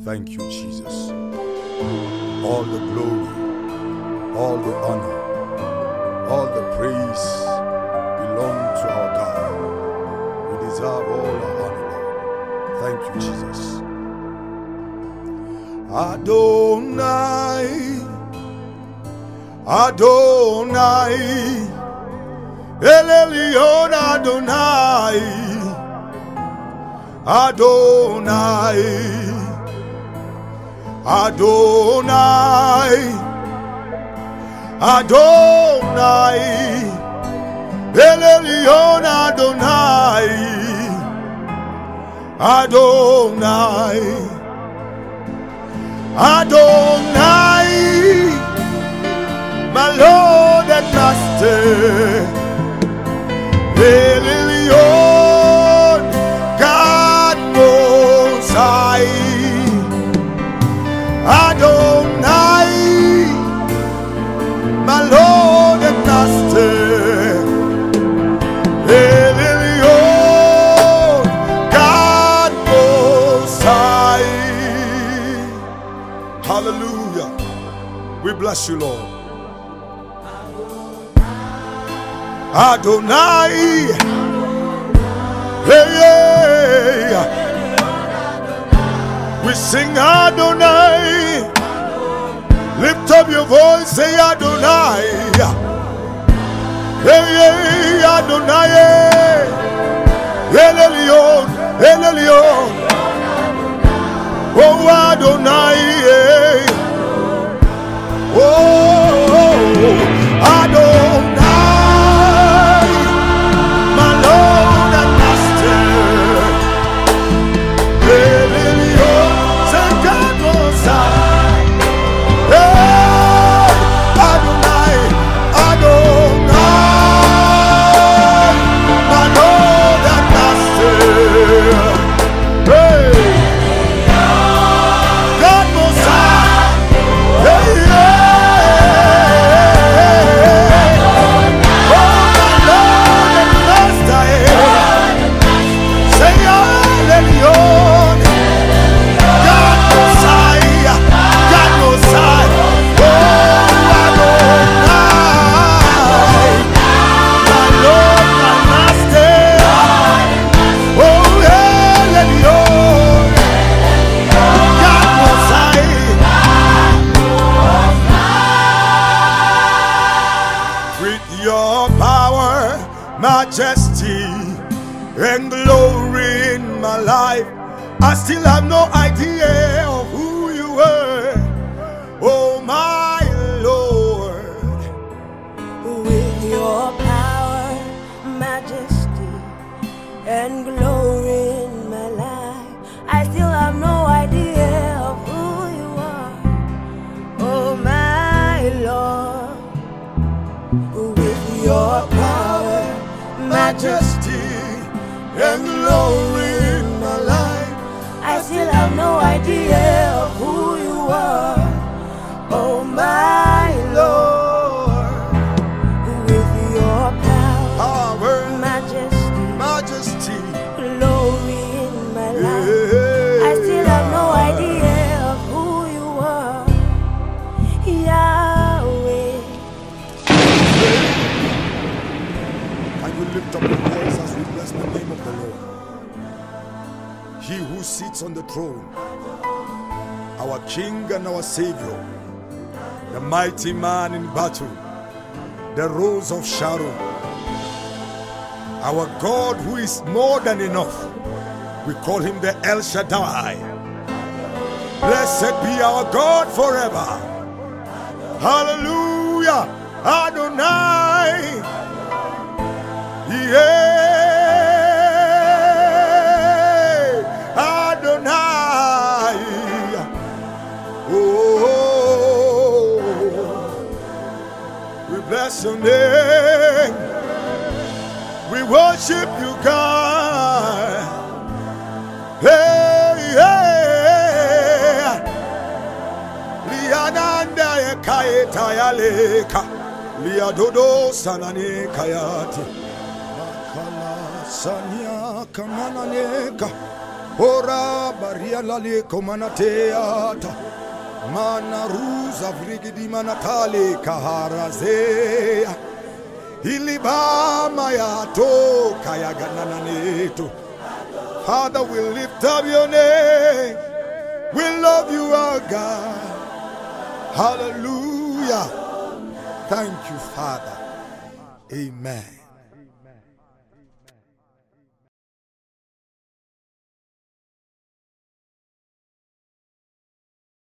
Thank you, Jesus. All the glory, all the honor, all the praise belong to our God. We deserve all the honor, Lord. Thank you, Jesus. Adonai, Adonai, El Elyon Adonai, Adonai, Adonai, Adonai, El Elyon Adonai, Adonai, Adonai, my Lord and Master, El Elyon, God Most High, Adonai, my Lord and Master, El Elyon, God Most High. Hallelujah. We bless you, Lord. Adonai, hey, yeah. We sing Adonai. Lift up your voice, say Adonai. Hey, hey, Adonai. El Elyon, El Elyon. Oh, Adonai. Oh, Adonai. Majesty and glory in my life, I still have no idea of who you were, oh my Lord. With your power, majesty, and glory in my life, I still have no idea of who you are, oh my Lord. With your power, majesty, and glory in my life, I still have no idea of who you are, oh my Lord. With your power, majesty, glory in my life, I still have no idea of who you are, Yahweh. Lift up your voice as we bless the name of the Lord. He who sits on the throne, our King and our Savior, the mighty man in battle, the Rose of Sharon, our God who is more than enough. We call him the El Shaddai. Blessed be our God forever. Hallelujah. Adonai. Yeah, Adonai. Oh, we bless your name. We worship you, God. Hey, hey. Liananda Kaeta Yaleka. Liadodo Sanane Kayati. Sanya Kamananeka Ora baria lale komanateata. Mana ruza vrigidi manatale kaharazea. Ilibama yato kaya ganananeto. Father, we lift up your name. We love you, our God. Hallelujah. Thank you, Father. Amen.